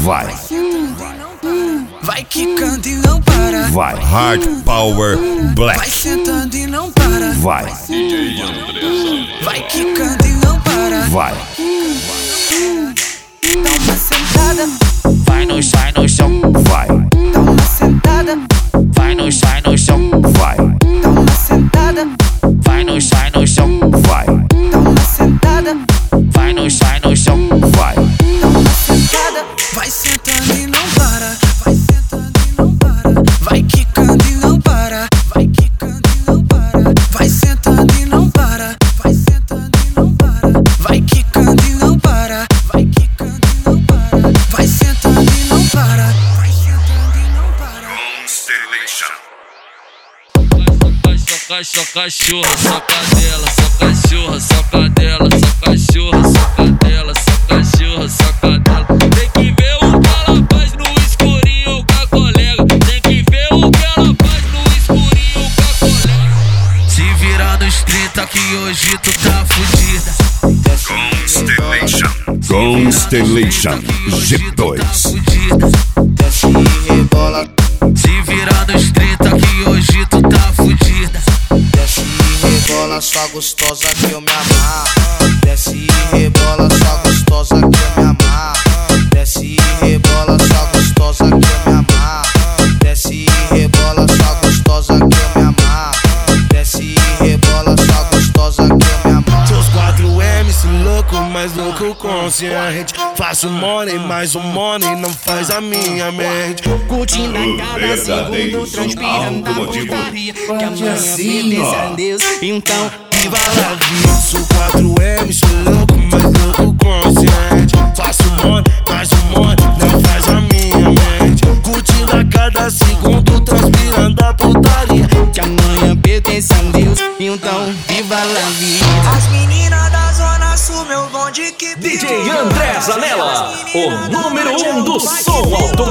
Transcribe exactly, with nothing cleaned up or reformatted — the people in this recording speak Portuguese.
vai, vai quicando e não para, vai, Hard Power vai Black, sentando e não para, vai, vai quicando e não para, vai, dá uma sentada, Vai no chão, no chão, vai, dá uma sentada, vai no chão, no chão, vai, dá uma sentada, vai no chão, no chão, vai, dá uma sentada, vai no chão, no chão, vai, dá uma sentada, vai sentando e não para, vai sentando e não para, vai quicando e não para, vai quicando e não para, vai sentando e não para, vai sentando e não para, vai quicando e não para, vai quicando e não para, vai sentando e não para, vai sentando e não para. Soca, só cachorra, só cadela, só cachorra, só cadela, só cachorra, só cadela, só cachorra, só cadela. Tem que ver o que ela faz no escurinho com a colega. Tem que ver o que ela faz no escurinho com a colega. Se virar nos trinta que hoje tu tá fudida. Constellation G dois. Desce e rebola, Se virar nos trinta que hoje tu tá fudida. desce e rebola, só gostosa que eu me amarro. Desce e rebola, só gostosa que eu me amarro. Desce e rebola, só gostosa que eu me amarro. Desce e rebola, só gostosa que eu me amarro. Desce e rebola, só gostosa que eu me amarro. Seus quatro M C louco, mais louco consciente. Faço money, mais um money não faz a minha mente. Curtindo a cada segundo, transpirando a porcaria que amanhã pertence a Deus. Então, viva la vida. Sou quatro M C louco, mais louco consciente. Faço money, mais um money não faz a minha mente. Curtindo a cada segundo, transpirando a putaria Que amanhã pertence a Deus. Então, viva la vida. As meninas da zona sul, meu bonde que D J André Zanella, o número um do som automotivo.